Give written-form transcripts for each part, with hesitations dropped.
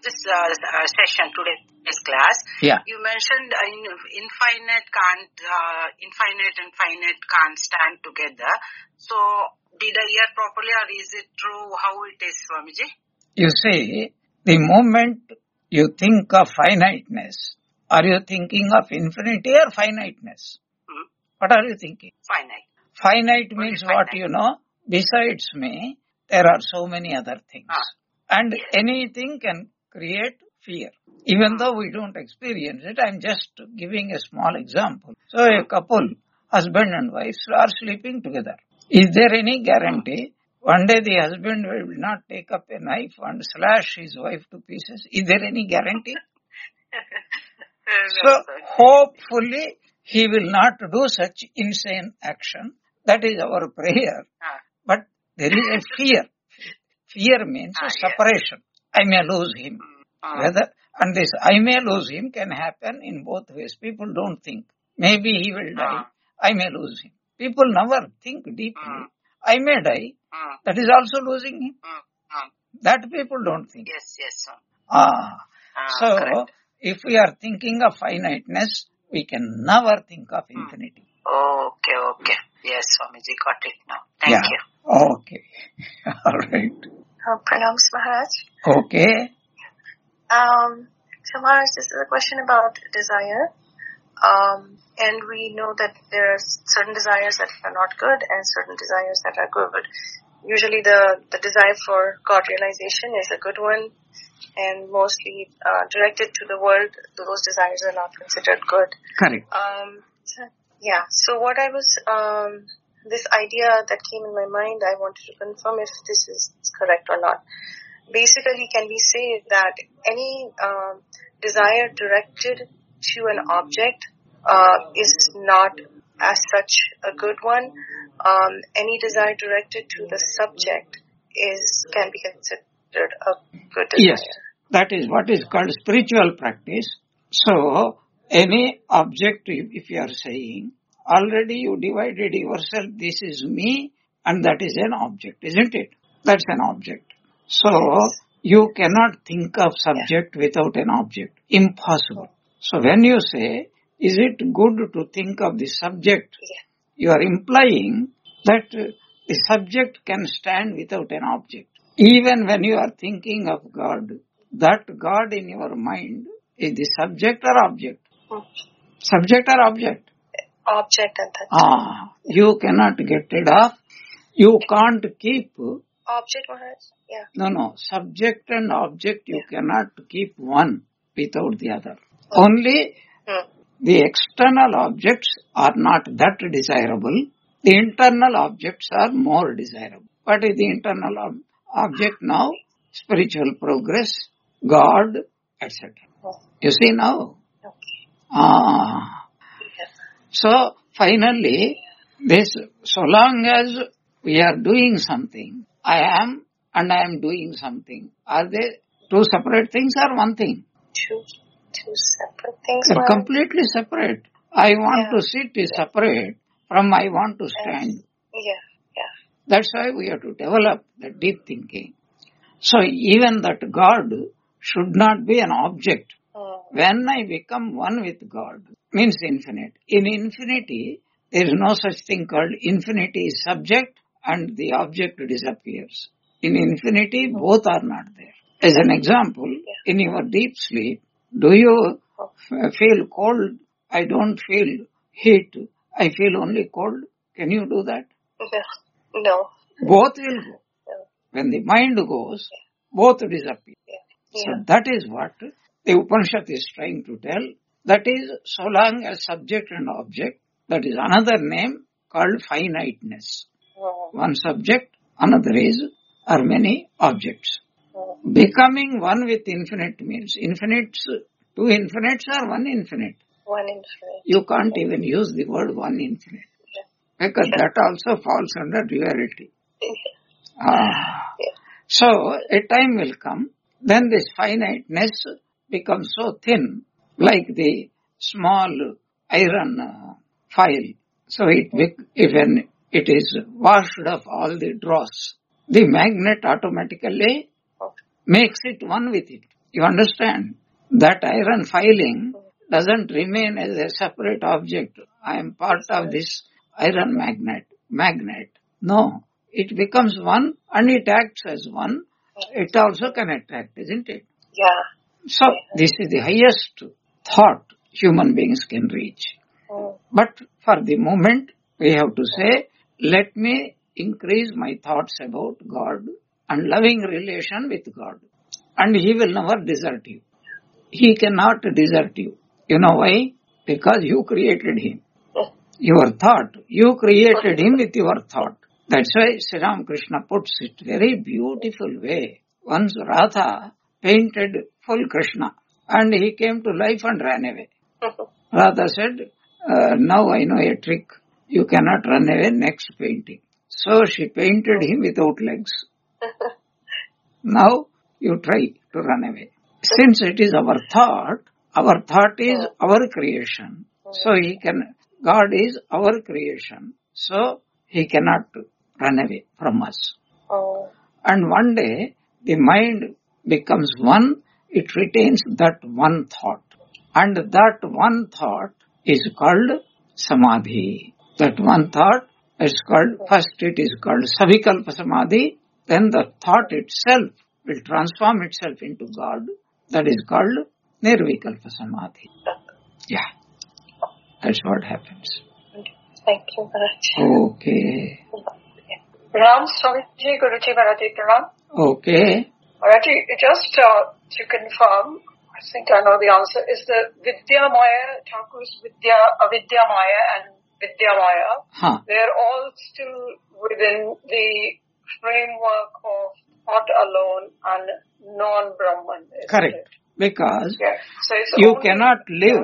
this session, today's class, you mentioned infinite and finite can't stand together. So, did I hear properly, or is it true? How it is, Swamiji? You see, the moment you think of finiteness, are you thinking of infinity or finiteness? What are you thinking? Finite. Finite means what you know. Besides me, there are so many other things. And anything can create fear. Even though we don't experience it, I'm just giving a small example. So a couple, husband and wife, are sleeping together. Is there any guarantee one day the husband will not take up a knife and slash his wife to pieces? Is there any guarantee? So hopefully he will not do such insane action. That is our prayer. But there is a fear. Fear means a separation. I may lose him. And this I may lose him can happen in both ways. People don't think. Maybe he will die. I may lose him. People never think deeply. I may die. That is also losing him. That people don't think. Yes. So, correct. If we are thinking of finiteness, we can never think of infinity. Okay. Yes, Swamiji, got it now. Thank you. Okay. All right. Pranams, Maharaj. Okay. So Maharaj, this is a question about desire. And we know that there are certain desires that are not good and certain desires that are good. Usually the desire for God realization is a good one, and mostly directed to the world, those desires are not considered good. Correct. So what I was, this idea that came in my mind, I wanted to confirm if this is correct or not. Basically, can we say that any desire directed to an object is not as such a good one? Any desire directed to the subject can be considered a good desire. Yes, that is what is called spiritual practice. So, any object, if you are saying, already you divided yourself, this is me and that is an object, isn't it? That's an object. So, you cannot think of subject without an object. Impossible. So, when you say, is it good to think of the subject? You are implying that the subject can stand without an object. Even when you are thinking of God, that God in your mind is the subject or object? Subject or object? Object at that time. You cannot get rid of. You can't keep. Object, Maharaj? No. Subject and object, you cannot keep one without the other. Only the external objects are not that desirable. The internal objects are more desirable. What is the internal object now? Spiritual progress, God, etc. You see now? So, finally, so long as we are doing something, I am and I am doing something. Are they two separate things or one thing? Two separate things. They're completely separate. I want to sit is separate from I want to stand. That's why we have to develop the deep thinking. So even that God should not be an object. When I become one with God, means infinite. In infinity, there is no such thing called infinity is subject and the object disappears. In infinity, both are not there. As an example, in your deep sleep, do you feel cold? I don't feel heat. I feel only cold. Can you do that? No. Both will go. When the mind goes, both disappear. So that is what the Upanishad is trying to tell. That is, so long as subject and object, that is another name called finiteness. One subject, another are many objects. Becoming one with infinite means infinites, two infinites or one infinite? One infinite. You can't even use the word one infinite. Because that also falls under duality. So, a time will come, then this finiteness becomes so thin, like the small iron file. So, when it is washed off all the dross, the magnet automatically makes it one with it. You understand? That iron filing doesn't remain as a separate object. I am part of this iron magnet. No. It becomes one and it acts as one. It also can attract, isn't it? Yeah. So, this is the highest thought human beings can reach. But for the moment, we have to say, let me increase my thoughts about God and loving relation with God. And He will never desert you. He cannot desert you. You know why? Because you created Him. Your thought. You created Him with your thought. That's why Sri Ramakrishna puts it very beautiful way. Once Radha painted full Krishna and he came to life and ran away. Radha said, now I know a trick. You cannot run away, next painting. So she painted him without legs. Now you try to run away. Since it is our thought is our creation. So God is our creation. So He cannot run away from us. And one day the mind becomes one, it retains that one thought. And that one thought is called samadhi. That one thought is called, first it is called savikalpa samadhi, then the thought itself will transform itself into God. That is called nirvikalpa samadhi. Yeah. That's what happens. Thank you, Maharaj. Okay. Ram Swamiji, Guruji Maharaji Pranam. Okay. Maharaji, just to confirm, I think I know the answer, is the Vidya Maya, Thakur's Avidya Maya and Vidya Maya, they're all still within the framework of thought alone and non-Brahman. Correct. It? Because so you cannot live,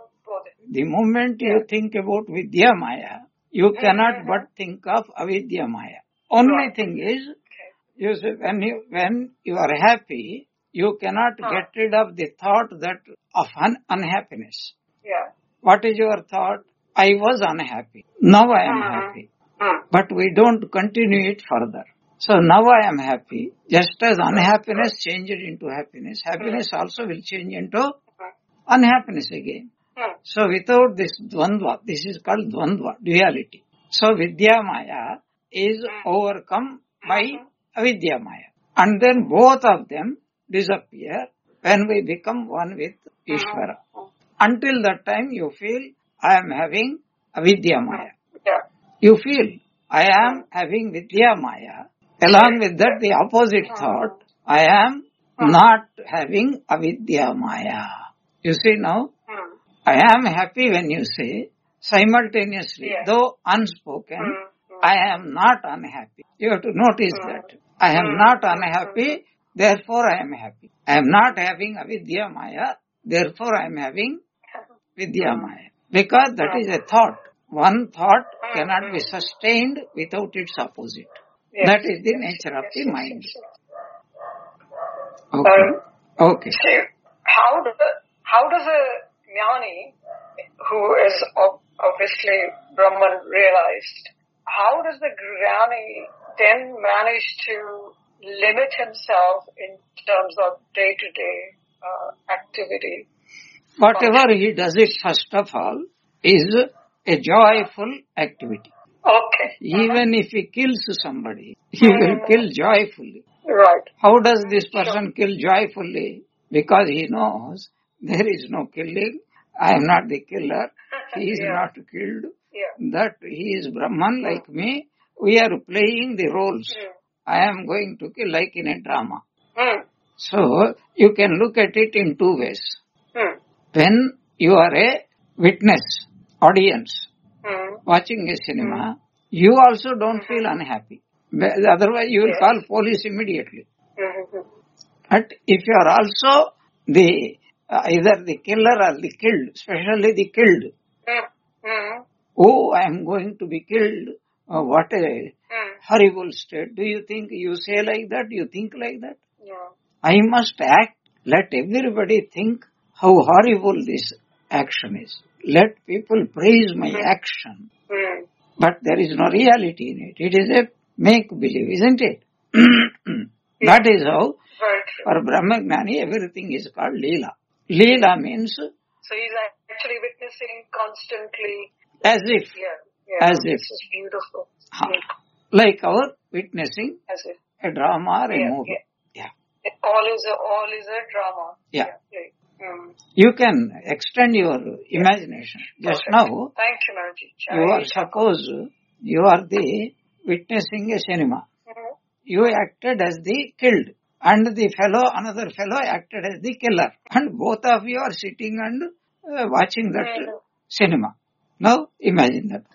the moment you think about Vidya Maya, you cannot but think of Avidya Maya. Only thing is, you say, when you are happy, you cannot get rid of the thought of unhappiness. Yeah. What is your thought? I was unhappy. Now I am happy. But we don't continue it further. So now I am happy. Just as unhappiness changed into happiness, happiness also will change into unhappiness again. So without this dvandva, this is called dvandva, duality. So Vidya Maya is overcome by Avidya Maya. And then both of them disappear when we become one with Ishvara. Until that time you feel, I am having Avidya Maya. You feel, I am having Vidya Maya. Along with that, the opposite thought, I am not having Avidya Maya. You see now, I am happy when you say, simultaneously, though unspoken, I am not unhappy. You have to notice that. I am not unhappy, therefore I am happy. I am not having Avidya Maya, therefore I am having Vidya Maya. Because that is a thought. One thought cannot be sustained without its opposite. That is the nature of the mind. Okay. See, how does a jnani, who is obviously Brahman realized, how does the jnani then manage to limit himself in terms of day-to-day activity? Whatever he does it, first of all, is a joyful activity. Okay. Even if he kills somebody, he will kill joyfully. Right. How does this person kill joyfully? Because he knows there is no killing. I am not the killer. He is not killed. That he is Brahman like me. We are playing the roles. I am going to kill like in a drama. So you can look at it in two ways. When you are a witness, audience, watching a cinema, you also don't feel unhappy. Otherwise you will call police immediately. But if you are also either the killer or the killed, especially the killed, oh, I am going to be killed, what a horrible state. Do you think you say like that? You think like that? I must act. Let everybody think how horrible this action is. Let people praise my action. But there is no reality in it. It is a make-believe, isn't it? That is how Very true. For Brahmagnani, everything is called Leela. Leela means... So he's actually witnessing constantly. As if. Yeah. As if. This is beautiful. Like our witnessing as if. A drama or a movie. Yeah. All is a drama. Yeah. You can extend your imagination. Just now, thank you, Maharaj. You are, suppose you are the witnessing a cinema. Mm-hmm. You acted as the killed, and another fellow acted as the killer, and both of you are sitting and watching that cinema. Now imagine that.